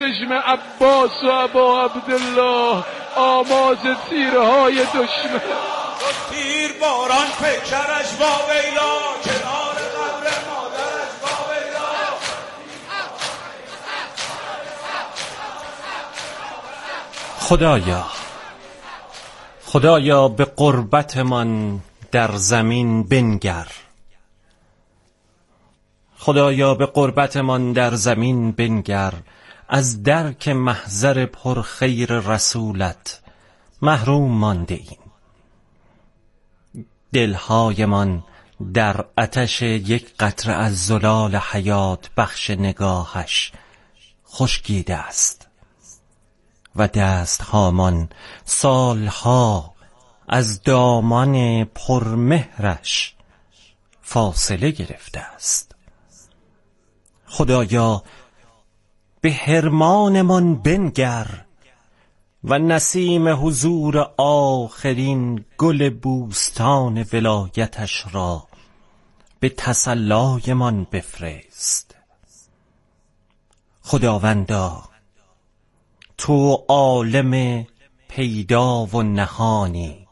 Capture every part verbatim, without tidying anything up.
چشم عباس و ابا عبدالله آماز تیرهای دشمن، تیر باران پیکرش با ویلا، کنار قبر مادرش با ویلا. خدایا خدایا به قربتمان در زمین بنگر، خدایا به قربتمان در زمین بنگر، از درک محضر پرخیر رسولت محروم مانده ایم. دلهایمان در آتش یک قطره از زلال حیات بخش نگاهش خشکیده است و دستهامان سالها از دامان پرمهرش فاصله گرفته است. خدایا به حرمانمان بنگر و نسیم حضور آخرین گل بوستان ولایتش را به تسلایمان بفرست. خداوندا تو عالم پیدا و نهانی،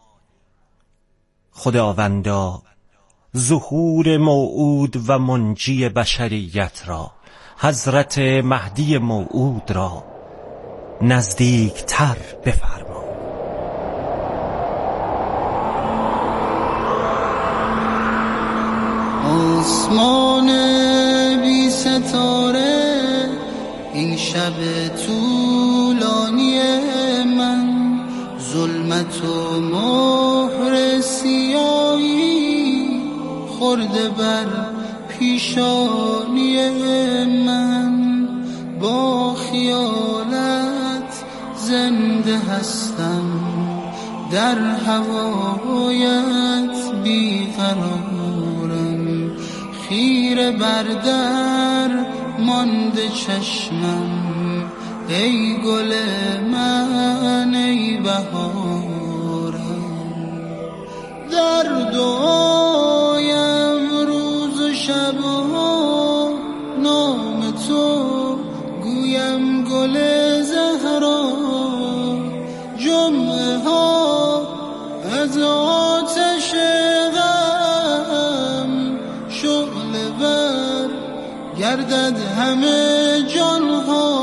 خداوندا ظهور موعود و منجی بشریت را، حضرت مهدی موعود را نزدیک تر بفرما. آسمان بی ستاره این شب طولانی من، ظلمت و مهر سیاهی خورده بر پیشانی من. با خیالت زنده هستم، در هوایت بیقرارم، خیره بر در مانده چشمم، ای گل من ای بهارم. در دعایم روز و شبها نام تو گویم، گل زهرا جمعه ها از آتش غم شعله ور گردد همه جانها.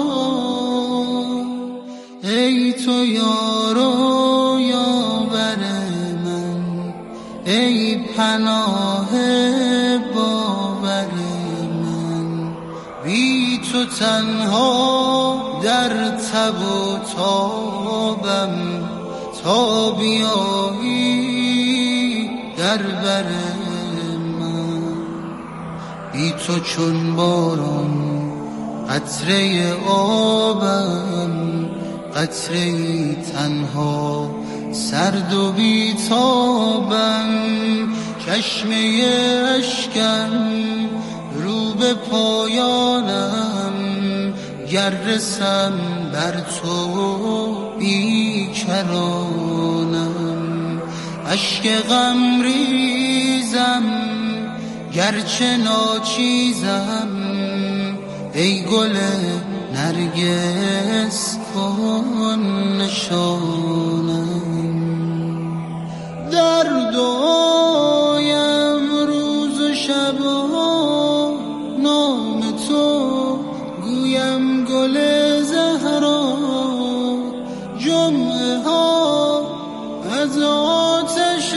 ای تو یار و یاور من، ای پناه باور من، بی تو تنها در تب و تابم، تا بیایی در بر من. بی تو چون باران قطره آبم، قطره تنها سرد و بیتابم، چشمه اشکم رو به پایانم، گر رسم بر تو بیکرانم. اشک غم ریزم گرچه ناچیزم، ای گل نرگس کن نشانم. در دعایم روز و شبها نام تو گویم، گل زهرا جمعه ها از آتش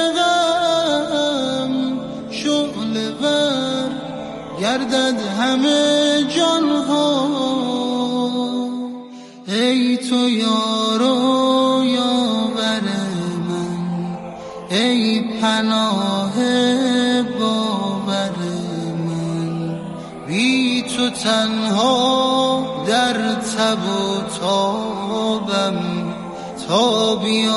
غم شعله ور گردد همه جانها. ای تو یار و یاور من، ای پناه باور من، بی تو تنها در تب و تابم، تا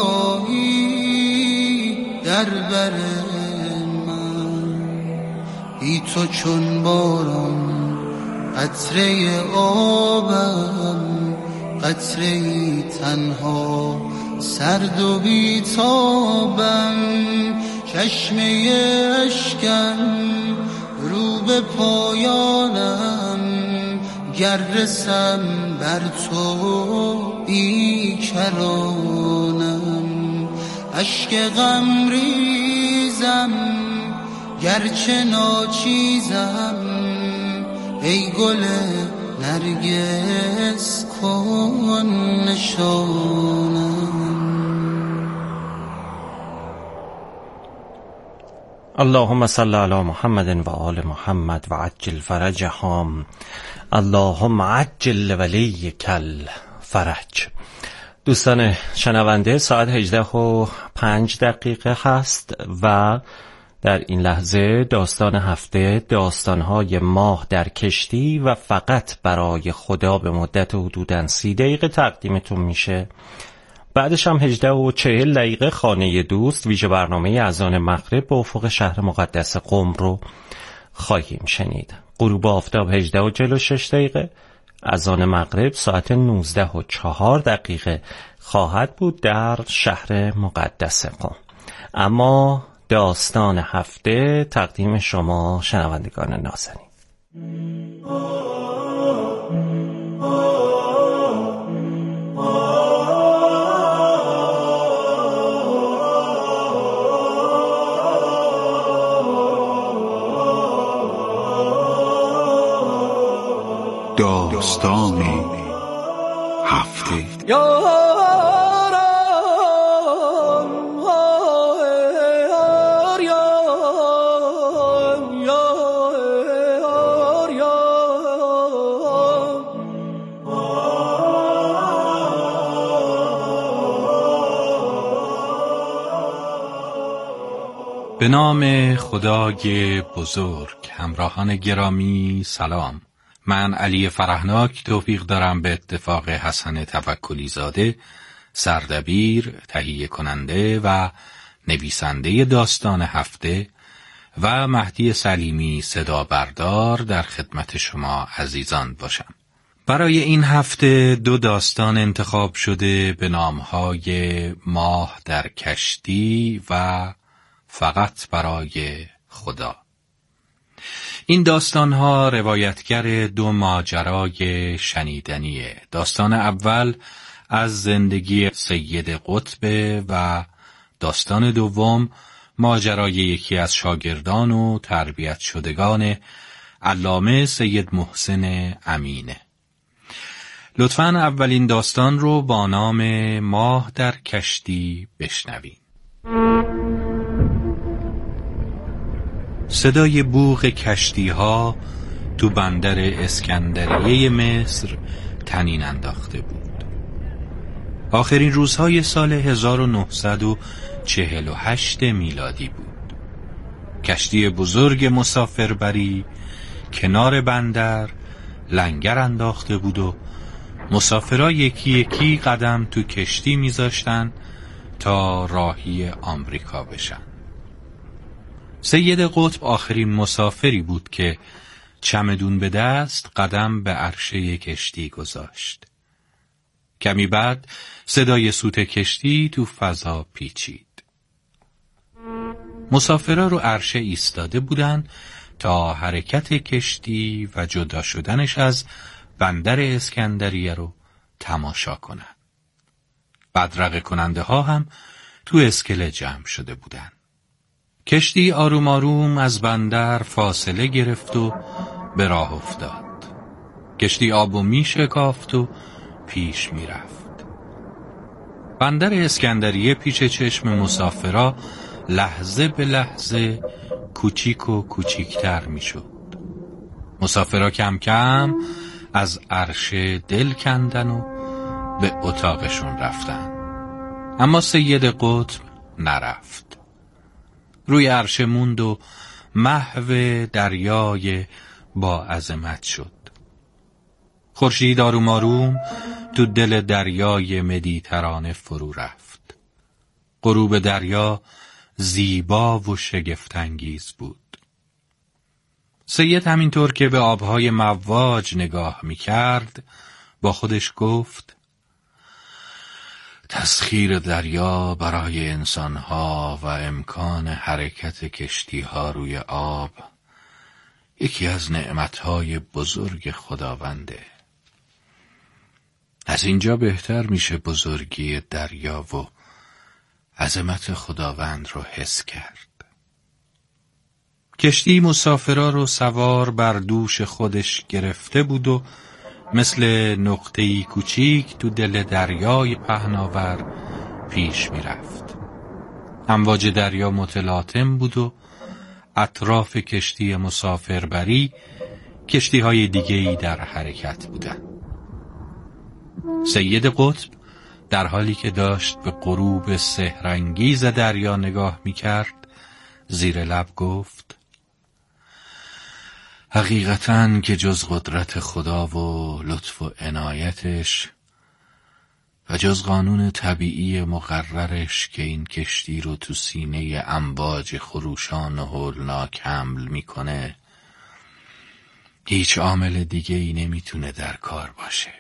بیایی در بر من. بی تو چون باران قطره آبم، قطره تنها سرد و بیتابم، چشمه اشکم رو به پایانم، گر رسم بر تو بیکرانم، اشک غم ریزم گرچه ناچیزم، ای گل نرگس کن نشانم. اللهم صل علی محمد و آل محمد و عجل فرجهم. اللهم عجل ولیک الفرج. دوستان شنونده، ساعت هجده و پنج دقیقه هست و در این لحظه داستان هفته، داستانهای ماه در کشتی و فقط برای خدا به مدت حدوداً سی دقیقه تقدیمتون میشه. بعدش هم هجده و چهل دقیقه خانه دوست، ویژه برنامه اذان مغرب به افق شهر مقدس قم رو خواهیم شنید. غروب آفتاب هجده و چهل و شش دقیقه، اذان مغرب ساعت نوزده و چهار دقیقه خواهد بود در شهر مقدس قم. اما داستان هفته تقدیم شما شنوندگان نازنین. داستان هفته. به نام خدای بزرگ. همراهان گرامی سلام. من علی فرهناک توفیق دارم به اتفاق حسن توکلی زاده، سردبیر، تهیه کننده و نویسنده داستان هفته، و مهدی سلیمی صدا بردار در خدمت شما عزیزان باشم. برای این هفته دو داستان انتخاب شده به نامهای ماه در کشتی و فقط برای خدا. این داستان‌ها روایتگر دو ماجرای شنیدنیه. داستان اول از زندگی سید قطب و داستان دوم ماجرای یکی از شاگردان و تربیت شدگان علامه سید محسن امینه. لطفاً اولین داستان رو با نام ماه در کشتی بشنویم. صدای بوق کشتی ها تو بندر اسکندریه مصر طنین انداخته بود. آخرین روزهای سال هزار و نهصد و چهل و هشت میلادی بود. کشتی بزرگ مسافربری کنار بندر لنگر انداخته بود و مسافرها یکی یکی قدم تو کشتی میذاشتن تا راهی آمریکا بشن. سید قطب آخرین مسافری بود که چمدون به دست قدم به عرشه کشتی گذاشت. کمی بعد صدای سوت کشتی تو فضا پیچید. مسافرها رو عرشه ایستاده بودن تا حرکت کشتی و جدا شدنش از بندر اسکندریه رو تماشا کنن. بدرقه کننده ها هم تو اسکله جمع شده بودن. کشتی آروم آروم از بندر فاصله گرفت و به راه افتاد. کشتی آبو می شکافت و پیش می رفت. بندر اسکندریه پیش چشم مسافرها لحظه به لحظه کوچیک و کوچیکتر می شد. مسافرها کم کم از عرشه دل کندن و به اتاقشون رفتن. اما سید قطب نرفت. روی عرشه موند و محو دریای با عظمت شد. خورشید آروم آروم تو دل دریای مدیترانه فرو رفت. غروب دریا زیبا و شگفت‌انگیز بود. سید همینطور که به آبهای مواج نگاه می‌کرد با خودش گفت: تسخیر دریا برای انسانها و امکان حرکت کشتیها روی آب یکی از نعمتهای بزرگ خداونده. از اینجا بهتر میشه بزرگی دریا و عظمت خداوند رو حس کرد. کشتی مسافرا رو سوار بر دوش خودش گرفته بود و مثل نقطه‌ای کوچیک تو دل دریای پهناور پیش میرفت. امواج دریا متلاطم بود و اطراف کشتی مسافربری کشتی های دیگه‌ای در حرکت بودند. سید قطب در حالی که داشت به غروب سحرانگیز دریا نگاه می‌کرد زیر لب گفت: حقیقتاً که جز قدرت خدا و لطف و عنایتش و جز قانون طبیعی مقررش که این کشتی رو تو سینه امواج خروشان و هولناک حمل میکنه، هیچ عامل دیگه ای نمیتونه در کار باشه.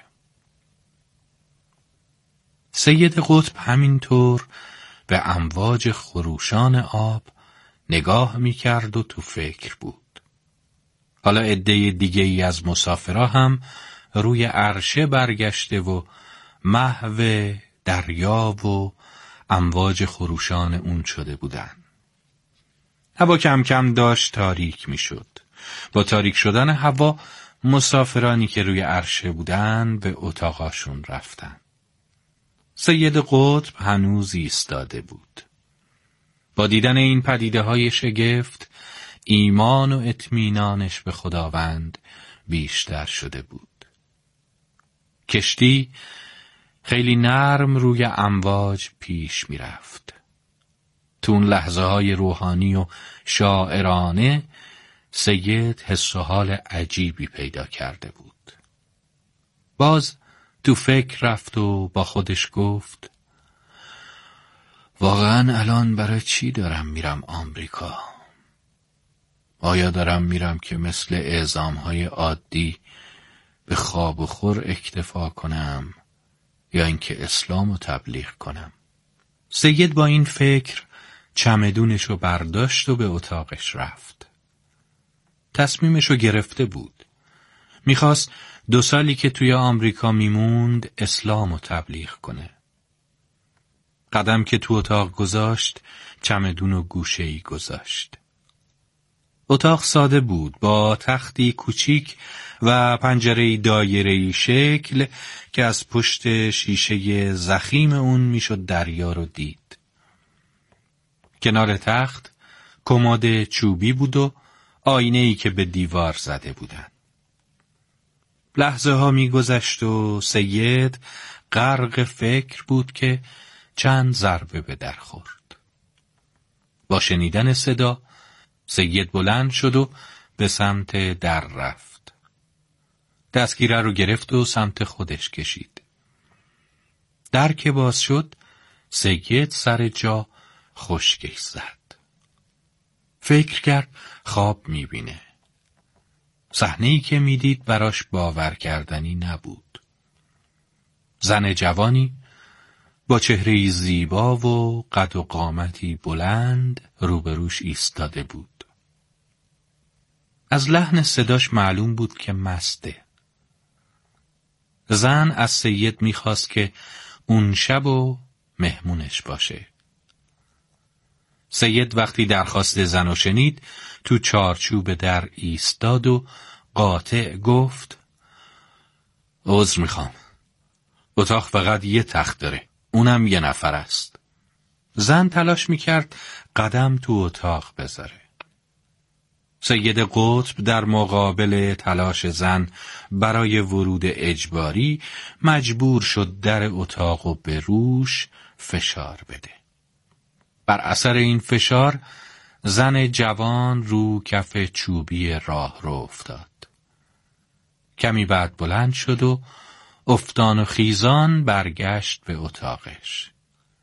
سید قطب همینطور به امواج خروشان آب نگاه میکرد و تو فکر بود. حالا عده دیگه ای از مسافرها هم روی عرشه برگشته و محو دریا و امواج خروشان اون شده بودن. هوا کم کم داشت تاریک می شد. با تاریک شدن هوا مسافرانی که روی عرشه بودن به اتاقاشون رفتن. سید قطب هنوز ایستاده بود. با دیدن این پدیده های شگفت ایمان و اطمینانش به خداوند بیشتر شده بود. کشتی خیلی نرم روی امواج پیش می رفت. تو اون لحظه های روحانی و شاعرانه سید حس و حال عجیبی پیدا کرده بود. باز تو فکر رفت و با خودش گفت: واقعا الان برای چی دارم میرم آمریکا؟ آیا دارم میرم که مثل اعزامهای عادی به خواب و خور اکتفا کنم یا اینکه اسلام رو تبلیغ کنم؟ سید با این فکر چمدونشو برداشت و به اتاقش رفت. تصمیمشو گرفته بود. میخواست دو سالی که توی آمریکا میموند اسلام رو تبلیغ کنه. قدم که تو اتاق گذاشت چمدون و گوشه‌ای گذاشت. اتاق ساده بود با تختی کوچیک و پنجره دایره‌ای شکل که از پشت شیشه ضخیم اون میشد دریا رو دید. کنار تخت کمد چوبی بود و آینه‌ای که به دیوار زده بودن. لحظه ها میگذشت و سید غرق فکر بود که چند ضربه به در خورد. با شنیدن صدا سید بلند شد و به سمت در رفت. دستگیره رو گرفت و سمت خودش کشید. در که باز شد سید سر جا خشکش زد. فکر کرد خواب میبینه. صحنه‌ای که میدید براش باور کردنی نبود. زن جوانی با چهره‌ای زیبا و قد و قامتی بلند روبروش ایستاده بود. از لحن صداش معلوم بود که مسته. زن از سید میخواست که اون شب و مهمونش باشه. سید وقتی درخواست زن رو شنید تو چارچوب در ایستاد و قاطع گفت: عذر میخوام، اتاق فقط یه تخت داره، اونم یه نفر است. زن تلاش میکرد قدم تو اتاق بذاره. سید قطب در مقابل تلاش زن برای ورود اجباری مجبور شد در اتاق و به روش فشار بده. بر اثر این فشار زن جوان رو کف چوبی راه رو افتاد. کمی بعد بلند شد و افتان و خیزان برگشت به اتاقش.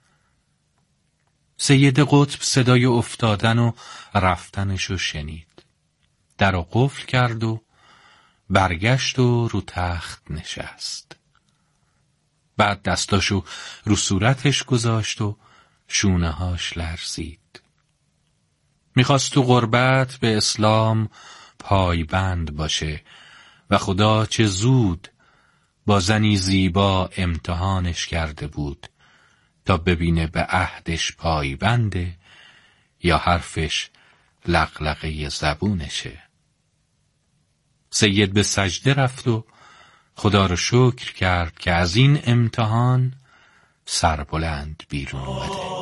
سید قطب صدای افتادن و رفتنشو شنید. در رو قفل کرد و برگشت و رو تخت نشست. بعد دستاشو رو صورتش گذاشت و شونه‌هاش لرزید. میخواست تو غربت به اسلام پایبند باشه و خدا چه زود با زنی زیبا امتحانش کرده بود تا ببینه به عهدش پایبنده یا حرفش لقلقه زبونشه. سید به سجده رفت و خدا رو شکر کرد که از این امتحان سربلند بیرون اومده.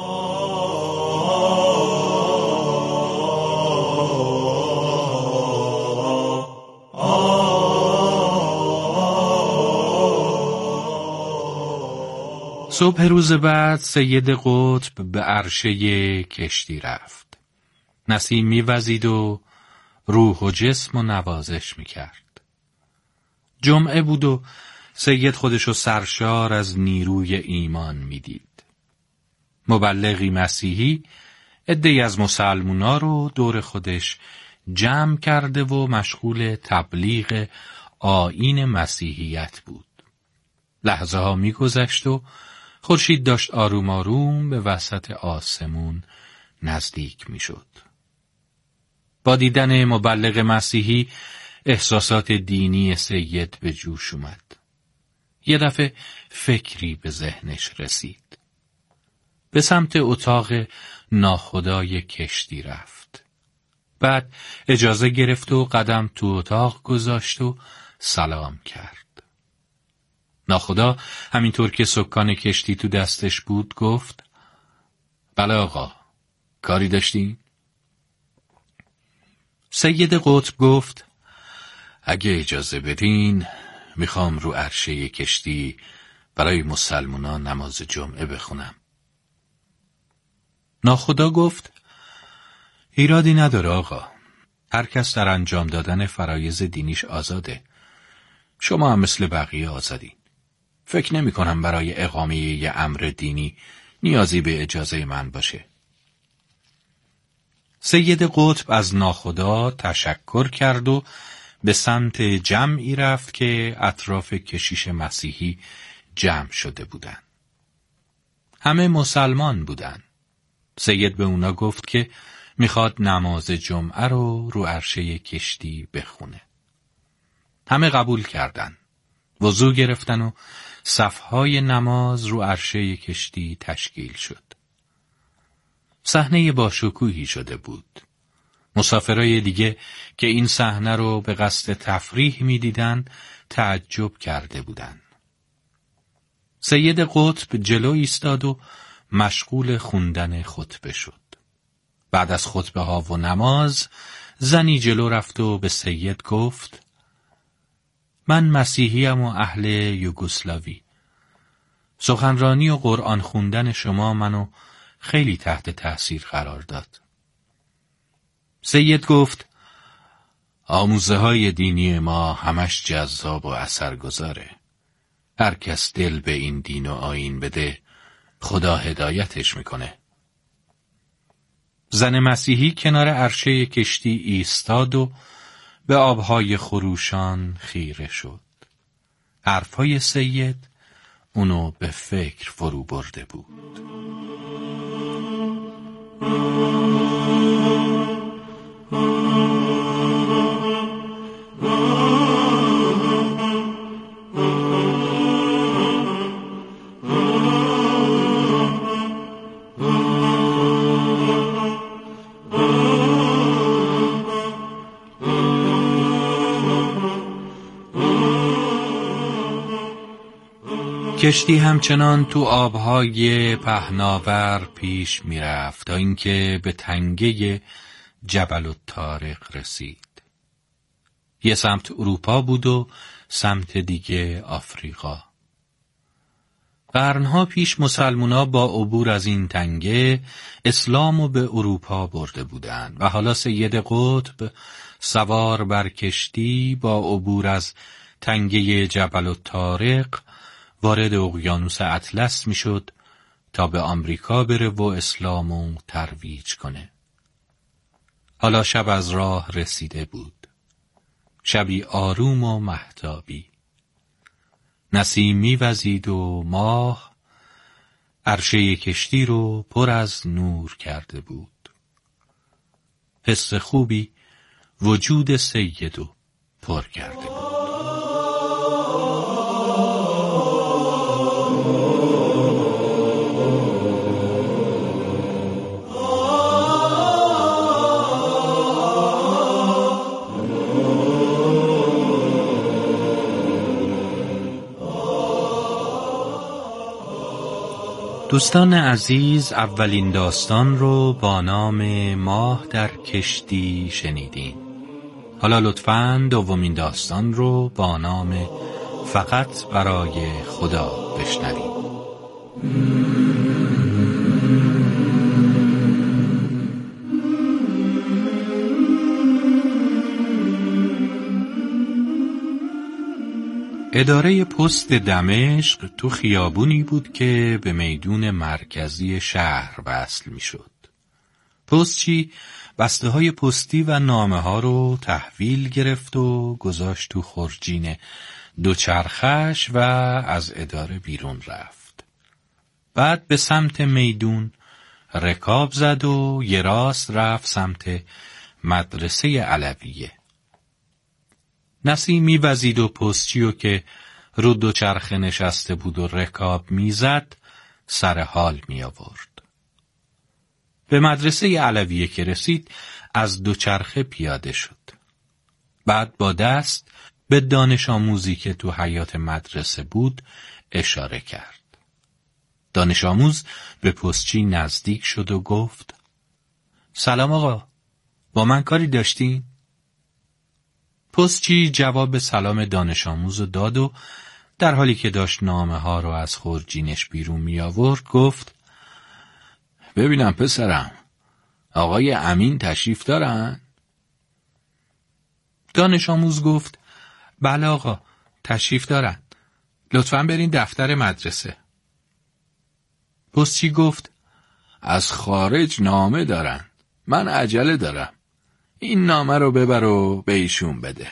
صبح روز بعد سید قطب به عرشه کشتی رفت. نسیم میوزید و روح و جسم و نوازش میکرد. جمعه بود و سید خودشو سرشار از نیروی ایمان میدید. مبلغی مسیحی عده‌ای از مسلمونا رو دور خودش جمع کرده و مشغول تبلیغ آیین مسیحیت بود. لحظه ها میگذشت و خورشید داشت آروم آروم به وسط آسمون نزدیک میشد. با دیدن مبلغ مسیحی احساسات دینی سید به جوش اومد. یه دفعه فکری به ذهنش رسید. به سمت اتاق ناخدای کشتی رفت. بعد اجازه گرفت و قدم تو اتاق گذاشت و سلام کرد. ناخدا همینطور که سکان کشتی تو دستش بود گفت: بله آقا، کاری داشتین؟ سید قطب گفت: اگه اجازه بدین میخوام رو عرشه کشتی برای مسلمانان نماز جمعه بخونم. ناخدا گفت: ایرادی نداره آقا، هر کس در انجام دادن فرایض دینیش آزاده. شما هم مثل بقیه آزادین. فکر نمی کنم برای اقامه یه امر دینی نیازی به اجازه من باشه. سید قطب از ناخدا تشکر کرد و به سمت جمعی رفت که اطراف کشیش مسیحی جمع شده بودن. همه مسلمان بودن. سید به اونا گفت که میخواد نماز جمعه رو رو عرشه کشتی بخونه. همه قبول کردن. وضو گرفتن و صفهای نماز رو عرشه کشتی تشکیل شد. صحنه باشکوهی شده بود. مسافرای دیگه که این صحنه رو به قصد تفریح می‌دیدن تعجب کرده بودن. سید قطب جلو ایستاد و مشغول خوندن خطبه شد. بعد از خطبه ها و نماز زنی جلو رفت و به سید گفت: من مسیحیم و اهل یوگسلاوی. سخنرانی و قرآن خوندن شما منو خیلی تحت تأثیر قرار داد. سید گفت: آموزه های دینی ما همش جذاب و اثرگذاره. هر کس دل به این دین و آیین بده خدا هدایتش میکنه. زن مسیحی کنار عرشه کشتی ایستاد و به آبهای خروشان خیره شد. حرفهای سید اونو به فکر فرو برده بود. کشتی همچنان تو آبهای پهناور پیش میرفت تا اینکه به تنگه جبل الطارق رسید. یه سمت اروپا بود و سمت دیگه آفریقا. قرنها پیش مسلمونا با عبور از این تنگه اسلامو به اروپا برده بودند و حالا سید قطب سوار بر کشتی با عبور از تنگه جبل الطارق وارد اقیانوس اطلس میشد تا به آمریکا بره و اسلامو ترویج کنه. حالا شب از راه رسیده بود. شبی آروم و مهتابی. نسیم میوزید و ماه عرشه کشتی رو پر از نور کرده بود. حس خوبی وجود سیدو پر کرده بود. دوستان عزیز، اولین داستان رو با نام ماه در کشتی شنیدین. حالا لطفاً دومین داستان رو با نام فقط برای خدا بشنوید. اداره پست دمشق تو خیابونی بود که به میدون مرکزی شهر وصل می شد. پستچی بسته های پستی و نامه ها رو تحویل گرفت و گذاشت تو خورجین دوچرخش و از اداره بیرون رفت. بعد به سمت میدون رکاب زد و یه راست رفت سمت مدرسه علویه. نسیمی وزید و پستچیو که رو دوچرخه نشسته بود و رکاب میزد سر حال می آورد. به مدرسه علویه که رسید از دوچرخه پیاده شد. بعد با دست به دانش آموزی که تو حیاط مدرسه بود اشاره کرد. دانش آموز به پستچی نزدیک شد و گفت: سلام آقا، با من کاری داشتین؟ پستچی جواب سلام دانش آموز داد و در حالی که داشت نامه ها رو از خورجینش بیرون می آورد گفت: ببینم پسرم، آقای امین تشریف دارن؟ دانش آموز گفت: بله آقا، تشریف دارن. لطفاً برین دفتر مدرسه. پستچی گفت: از خارج نامه دارن، من عجله دارم. این نامه رو ببر و به ایشون بده.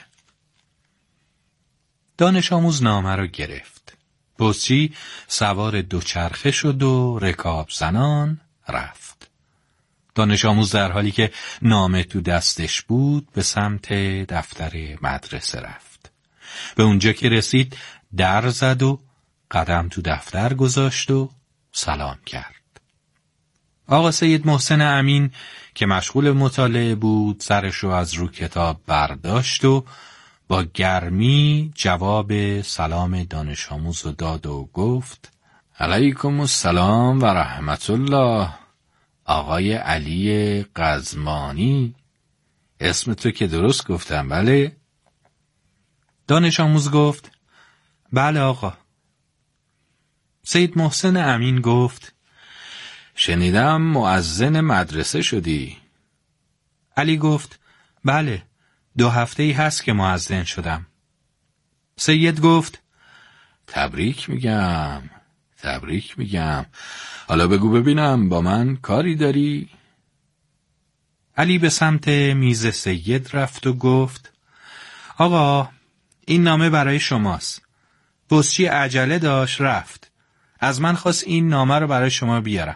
دانش آموز نامه رو گرفت. پستچی سوار دوچرخه شد و رکاب زنان رفت. دانش آموز در حالی که نامه تو دستش بود به سمت دفتر مدرسه رفت. به اونجا که رسید در زد و قدم تو دفتر گذاشت و سلام کرد. آقا سید محسن امین که مشغول مطالعه بود سرشو از رو کتاب برداشت و با گرمی جواب سلام دانش آموز داد و گفت: علیکم السلام و رحمت الله. آقای علی قزمانی، اسم تو که درست گفتم بله؟ دانش آموز گفت: بله آقا. سید محسن امین گفت: شنیدم مؤذن مدرسه شدی. علی گفت: بله، دو هفته ای هست که مؤذن شدم. سید گفت: تبریک میگم، تبریک میگم. حالا بگو ببینم با من کاری داری؟ علی به سمت میز سید رفت و گفت: آقا، این نامه برای شماست. پستچی عجله داشت رفت. از من خواست این نامه رو برای شما بیارم.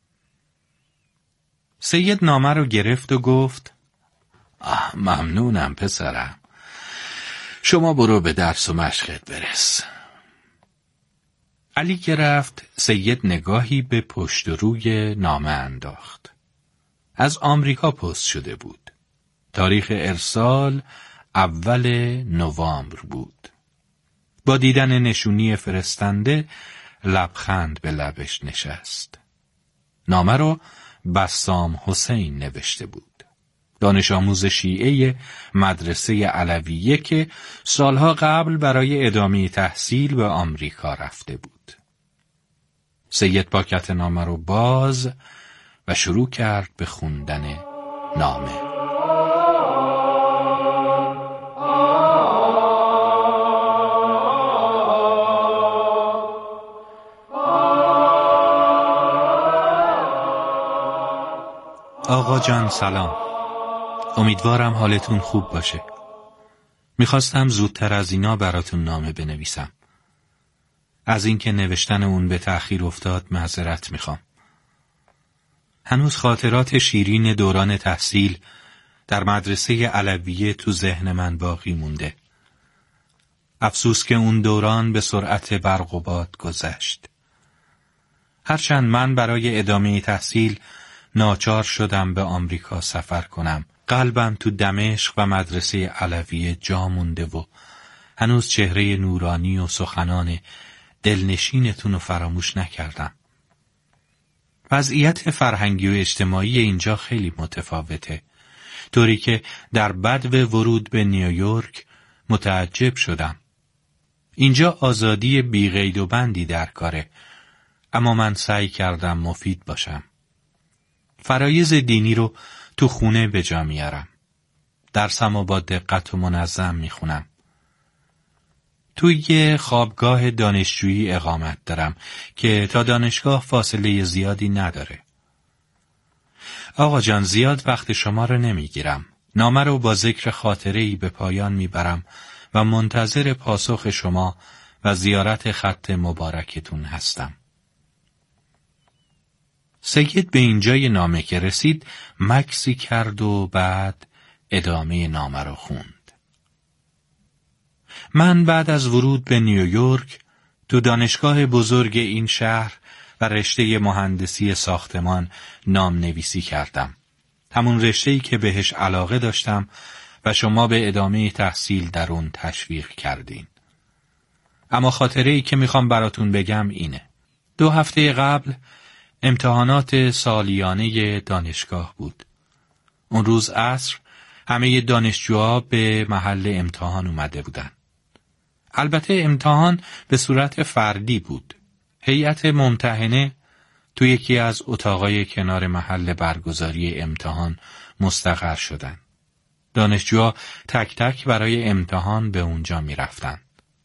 سید نامه رو گرفت و گفت: آه، ممنونم پسرم. شما برو به درس و مشقت برس. علی که رفت سید نگاهی به پشت و روی نامه انداخت. از آمریکا پست شده بود. تاریخ ارسال اول نوامبر بود. با دیدن نشونی فرستنده لبخند به لبش نشست. نامه رو بسام حسین نوشته بود. دانش آموز شیعه مدرسه علویه که سالها قبل برای ادامه تحصیل به آمریکا رفته بود. سید پاکت نامه رو باز و شروع کرد به خوندن نامه. آقا جان سلام. امیدوارم حالتون خوب باشه. میخواستم زودتر از اینا براتون نامه بنویسم. از اینکه نوشتن اون به تأخیر افتاد معذرت میخوام. هنوز خاطرات شیرین دوران تحصیل در مدرسه علویه تو ذهن من باقی مونده. افسوس که اون دوران به سرعت برق و باد گذشت. هرچند من برای ادامه تحصیل ناچار شدم به آمریکا سفر کنم، قلبم تو دمشق و مدرسه علویه جا مونده و هنوز چهره نورانی و سخنان دلنشینتون رو فراموش نکردم. وضعیت فرهنگی و اجتماعی اینجا خیلی متفاوته، طوری که در بدو ورود به نیویورک متعجب شدم. اینجا آزادی بی قید و بندی در کاره، اما من سعی کردم مفید باشم. فرایض دینی رو تو خونه به جا میارم. درسمو با دقت و منظم میخونم. توی یه خوابگاه دانشجویی اقامت دارم که تا دانشگاه فاصله زیادی نداره. آقا جان، زیاد وقت شما رو نمیگیرم. نامه رو با ذکر خاطره‌ای به پایان میبرم و منتظر پاسخ شما و زیارت خط مبارکتون هستم. سید به اینجای نامه که رسید مکسی کرد و بعد ادامه نامه رو خوند. من بعد از ورود به نیویورک تو دانشگاه بزرگ این شهر و رشته مهندسی ساختمان نام نویسی کردم. همون رشته‌ای که بهش علاقه داشتم و شما به ادامه تحصیل در اون تشویق کردین. اما خاطره‌ای که میخوام براتون بگم اینه. دو هفته قبل امتحانات سالیانه دانشگاه بود. اون روز عصر همه دانشجوها به محل امتحان اومده بودن. البته امتحان به صورت فردی بود. هیئت ممتحنه تو یکی از اتاقای کنار محل برگزاری امتحان مستقر شدن. دانشجوها تک تک برای امتحان به اونجا می رفتن.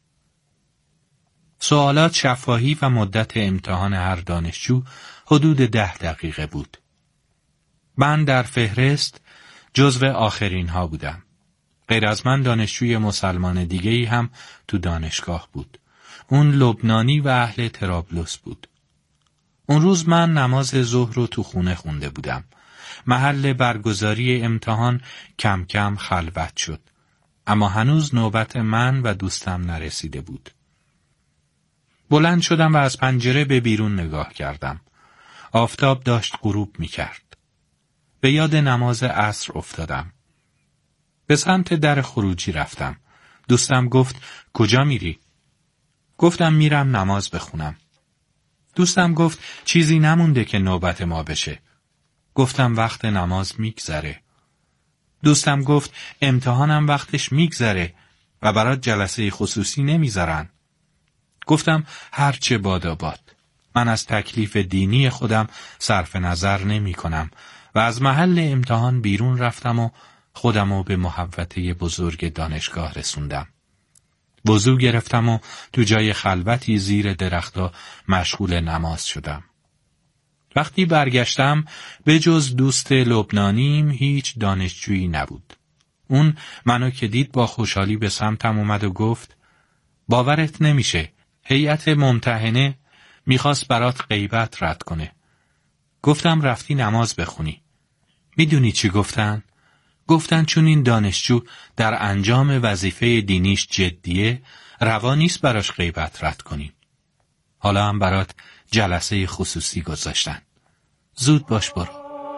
سوالات شفاهی و مدت امتحان هر دانشجو حدود ده دقیقه بود. من در فهرست جزو آخرین ها بودم. غیر از من دانشجوی مسلمان دیگه‌ای هم تو دانشگاه بود. اون لبنانی و اهل طرابلس بود. اون روز من نماز ظهر رو تو خونه خونده بودم. محل برگزاری امتحان کم کم خلوت شد. اما هنوز نوبت من و دوستم نرسیده بود. بلند شدم و از پنجره به بیرون نگاه کردم. آفتاب داشت غروب می کرد. به یاد نماز عصر افتادم. به سمت در خروجی رفتم. دوستم گفت کجا میری؟ گفتم میرم نماز بخونم. دوستم گفت چیزی نمونده که نوبت ما بشه. گفتم وقت نماز میگذره. دوستم گفت امتحانم وقتش میگذره و برات جلسه خصوصی نمیذارن. گفتم هرچه باداباد. من از تکلیف دینی خودم صرف نظر نمی کنم و از محل امتحان بیرون رفتم و خودمو به محوطه بزرگ دانشگاه رسوندم. وضو گرفتم و تو جای خلوتی زیر درختا مشغول نماز شدم. وقتی برگشتم به جز دوست لبنانیم هیچ دانشجویی نبود. اون منو که دید با خوشحالی به سمتم اومد و گفت باورت نمیشه، هیئت ممتحنه میخواست برات غیبت رد کنه. گفتم رفتی نماز بخونی. میدونی چی گفتن؟ گفتن چون این دانشجو در انجام وظیفه دینیش جدیه، روا نیست براش غیبت رد کنی. حالا هم برات جلسه خصوصی گذاشتن. زود باش برو.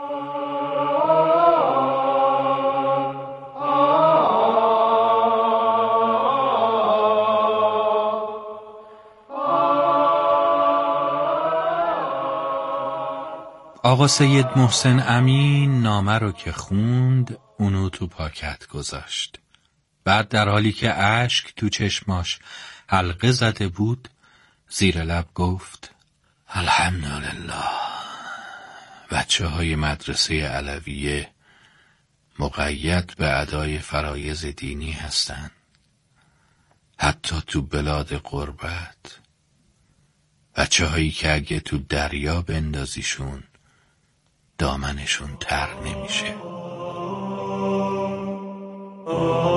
آقا سید محسن امین نامه رو که خوند اونو تو پاکت گذاشت. بعد در حالی که اشک تو چشماش حلقه زده بود زیر لب گفت الحمدلله. بچه های مدرسه علویه مقید به ادای فرایض دینی هستن، حتی تو بلاد غربت. بچه هایی که اگه تو دریا بندازیشون دامنشون تر نمیشه.